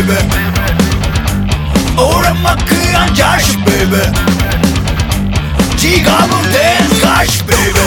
baby. 오랜만큼 자식 baby. 지갑은 dance 가시 baby.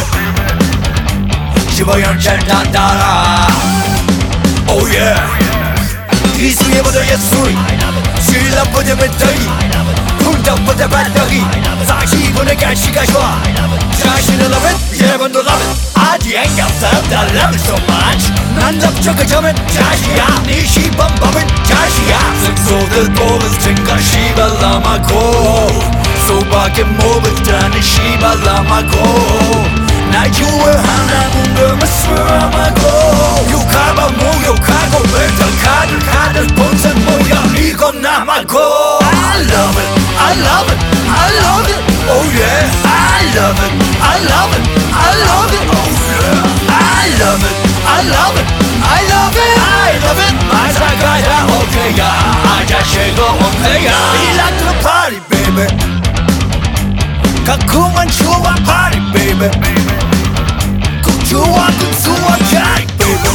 15년째 난 따라 Oh yeah. 이수예보다 예술이 신랑보다 배터리 군덕보다 배터리 40분의 가시가 좋아 자신은 love it 예번도 love it 아직 ain't got time I love it so much 난 접촉을 점은 자시야 네 시범 법은 자시야 승소들 뽑은 증거 시발람하고 소박의 모범자는 시발람하고 날 좋아한다는 걸 말씀하고 욕하고 모욕하고 맨날 카드 본선 모여 이건 남하고 I love it, I love it, I love it Oh yeah, I love it, I love it, I love it Oh yeah, I love it, I love it, I love it, I love it 마사가야 오케이야 아자씨가 오케이야 I like the party baby 가끔은 좋아 party baby 좋아 좋아 잘 baby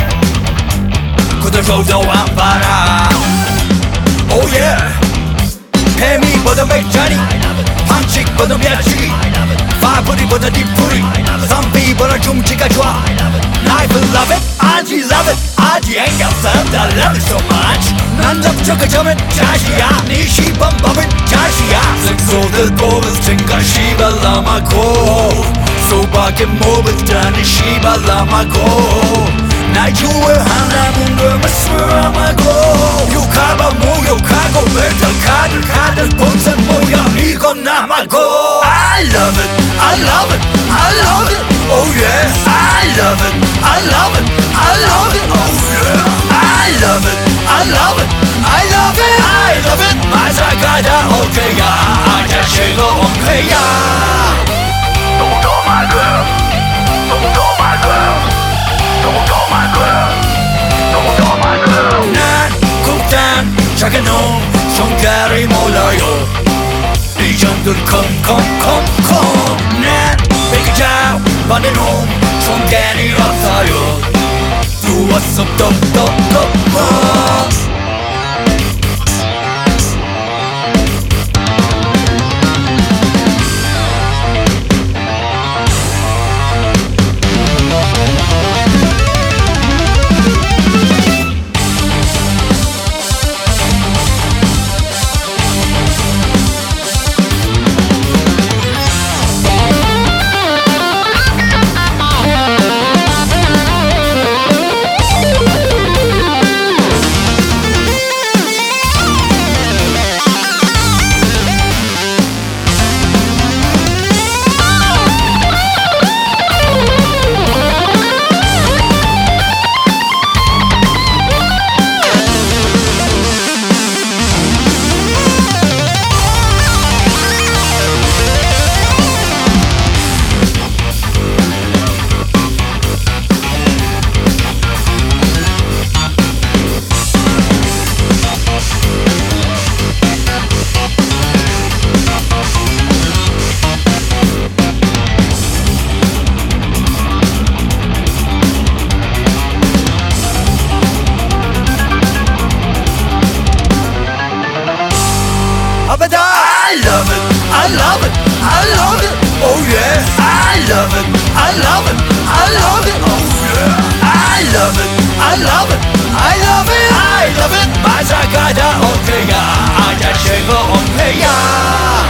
그대로도 안 봐라 Oh yeah 해미보다 맥자리 방식보다 мя치기 파뿌리보다 뒷뿌리 선비보다 중지가 좋아 Life love it 아직 love it 아직 ain't got time I love it so much 난 접촉을 점은 자시야 네 시범법은 자시야 승소들 뽑은 증거 시발람하고 소박의 모범자는 시발람하고 날 좋아한다는 걸 말씀하고 욕하고 모욕하고 맨날 카드 본선 모여 이건 남하고 I love it, I love it, I love it Oh yeah, I love it, I love it, I love it Oh yeah, I love it, I love it, I love it, I love it 마사가다 오케이야 아자씨가 오케이야 Don't call my girl, don't call my girl, don't call my girl, don't call my girl. 난 국단 작은 놈 손가락이 몰라요. 이 정도는 컴컴컴컴. 난 백이자 반의 놈 손가락이 없어요. 두었어 똑똑똑똑. I love it, I love it, I love it Oh yeah, I love it, I love it, I love it Oh yeah, I love it, I love it, I love it, I love it 마사가다 오케이야 아자씨가 오케이야